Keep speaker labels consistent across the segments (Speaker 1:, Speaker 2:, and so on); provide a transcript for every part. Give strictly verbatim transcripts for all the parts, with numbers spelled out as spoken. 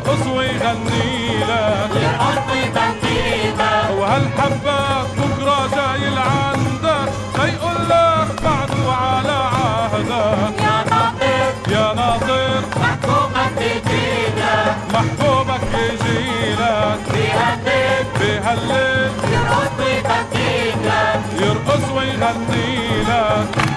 Speaker 1: يرقص ويغني لك
Speaker 2: يرقص ويغني لك
Speaker 1: وهالحبات بكرة جاي لعندك ليقول لك بعده على عهدك
Speaker 2: يا ناطر
Speaker 1: يا ناطر
Speaker 2: محبوبك بيجيلك
Speaker 1: محبوبك يجيلك
Speaker 2: بيهلل
Speaker 1: بيهلل
Speaker 2: يرقص ويغني لك
Speaker 1: يرقص ويغني لك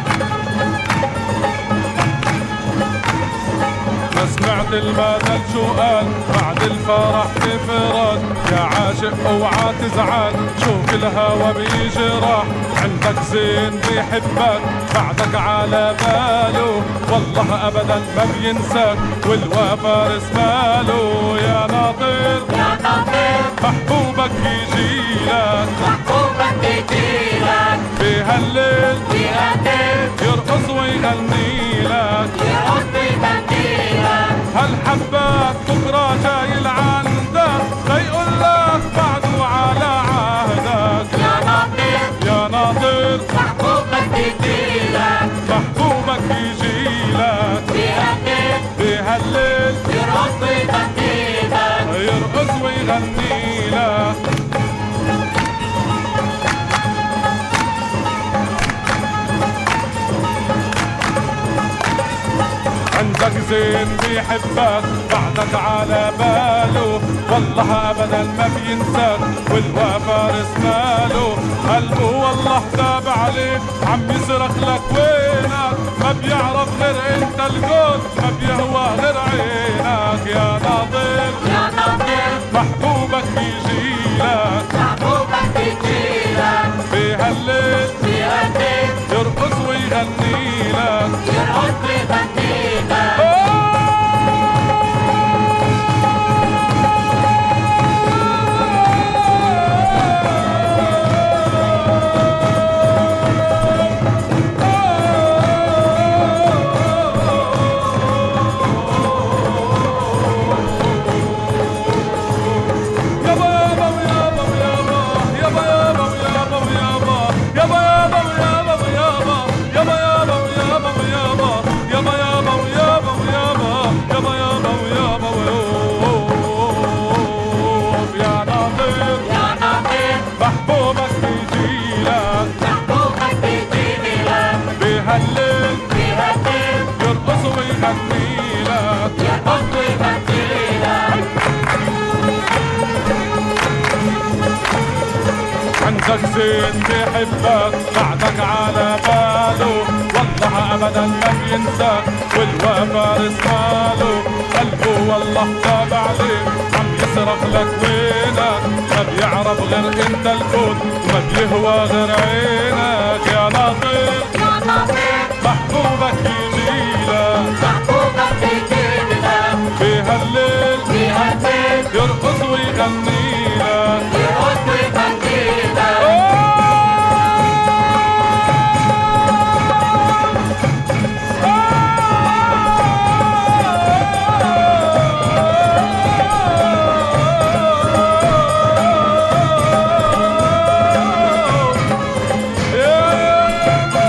Speaker 1: ما سمعت المثل شو قال بعد الفرح تفرج يا عاشق اوعى تزعل شوف الهوى بيجرح عندك زين بيحبك بعدك على باله والله ابدا ما بينساك والوفا رس ماله يا ناطر
Speaker 2: يا ناطر
Speaker 1: محبوبك يجيلك
Speaker 2: محبوبك بيجيلك
Speaker 1: بيهلل
Speaker 2: بيهلل
Speaker 1: يرقص ويغني لك
Speaker 2: يرقص ويغني لك
Speaker 1: هالحبات بكرة جاي لعندك ليقول لك بعده على عهدك
Speaker 2: يا ناطر
Speaker 1: يا ناطر
Speaker 2: محبوبك بيجيلك
Speaker 1: محبوبك يجيلك
Speaker 2: بيهلل
Speaker 1: بيهلل
Speaker 2: يرقص ويغني لك
Speaker 1: يرقص ويغني لك عندك زين بيحبك بعدك على باله والله ابدا ما بينساك والوفا رس ماله قلبه والله تاب عليك عم يصرخ لك وينك ما بيعرف غير انت الكون ما بيهوى غير عينك يا ناطر
Speaker 2: يا ناطر
Speaker 1: محبوبك يجيلك
Speaker 2: محبوبك بيجيلك
Speaker 1: بيهلل
Speaker 2: بيهلل
Speaker 1: يرقص ويغني لك
Speaker 2: يرقص ويغني لك
Speaker 1: بيهلل بيهلل يرقص ويغني لك
Speaker 2: يرقص ويغني لك
Speaker 1: عندك زين بيحبك بعدك على باله والله ابدا ما بينساك والوفا رس ماله قلبه والله تاب عليك عم يصرخ لك وينك ما بيعرف غير انت الكون وما بيهوى غير عينك يا ناطر
Speaker 2: يا ناطر
Speaker 1: محبوبك يجيلك
Speaker 2: محبوبك بيجيلك
Speaker 1: بيهلل
Speaker 2: بيهلل
Speaker 1: يرقص ويغني لك
Speaker 2: يرقص ويغني لك
Speaker 1: يا